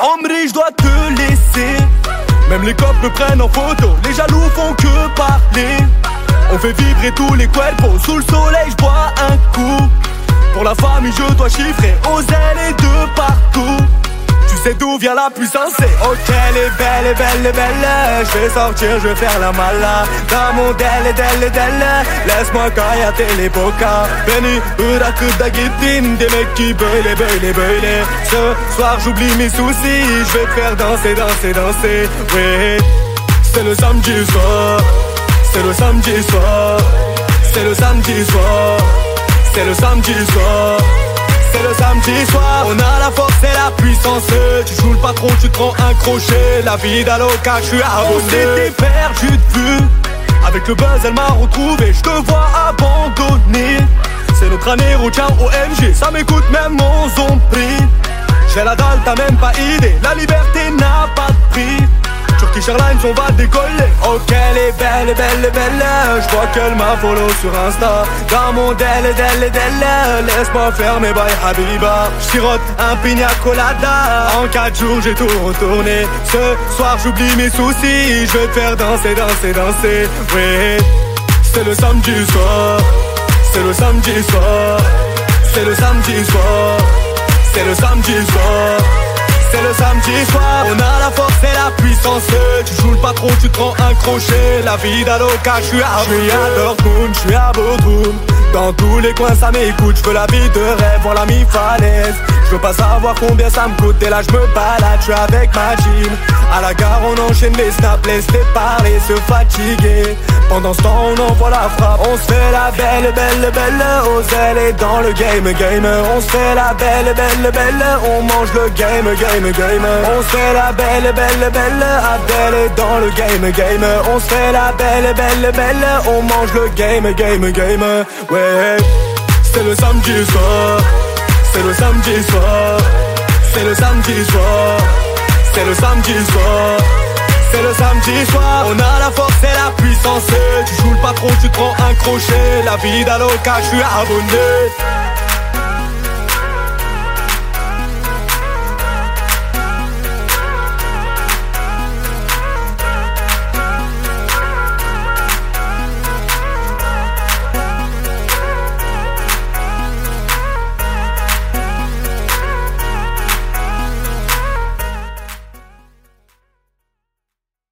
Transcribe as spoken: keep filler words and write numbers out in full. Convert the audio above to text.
Omri, je dois te laisser. Même les cops me prennent en photo, les jaloux font que parler. On fait vibrer tous les cuerpos, sous le soleil je bois un coup. Pour la famille je dois chiffrer, aux ailes et de partout. Tu sais d'où vient la puissance, c'est ok, elle est belle, est belle, est belle. Je vais sortir, je vais faire la mala. Dans mon del, del, del. Laisse-moi cailler les bocas. Benny, Urak, Dagitin. Des mecs qui beulent, beulent, beulent. Ce soir j'oublie mes soucis. Je vais te faire danser, danser, danser. Oui, c'est le samedi soir. C'est le samedi soir. C'est le samedi soir. C'est le samedi soir. C'est le samedi soir, on a la force et la puissance. Tu joues le patron, tu te prends un crochet. La vie d'Aloca, je suis abonné. On s'était perdu de vue. Avec le buzz, elle m'a retrouvé. Je te vois abandonné. C'est notre année, retiens O M G. Ça m'écoute même mon zombie. J'ai la dalle, t'as même pas idée. La liberté n'a pas de prix. Turkish Airlines, on va décoller. Ok, elle est belle, est belle, est belle. Je vois qu'elle m'a follow sur Insta. Dans mon del, del, del. Laisse-moi faire mes bails Habiba. J'tirote un pina colada. En quatre jours j'ai tout retourné. Ce soir j'oublie mes soucis. Je vais te faire danser, danser, danser. Oui, c'est le samedi soir. C'est le samedi soir. C'est le samedi soir. C'est le samedi soir. C'est le samedi soir, on a la force et la puissance. Tu joues le patron, tu te prends un crochet. La vie d'Aloca, je suis à Dortmund, je suis à Bodrum. Dans tous les coins ça m'écoute, je veux la vie de rêve, voilà mi falaise. Je veux pas savoir combien ça me coûte, et là je me balade, je suis avec ma team. À la gare on enchaîne les snaps, laisse les parler, se fatiguer. Pendant ce temps on envoie la frappe, on se fait la belle, belle, belle. Aux ailes et dans le game, game. On se fait la belle, belle, belle. On mange le game, game, game. On se fait la belle, belle, belle. Adèle est dans le game, game. On se fait la belle, belle, belle. On mange le game, game, game. Ouais, c'est le samedi soir. C'est le samedi soir. C'est le samedi soir. C'est le samedi soir. C'est le samedi soir, on a la force et la puissance. Tu joues le patron, tu te prends un crochet. La vie d'Aloca, je suis abonné.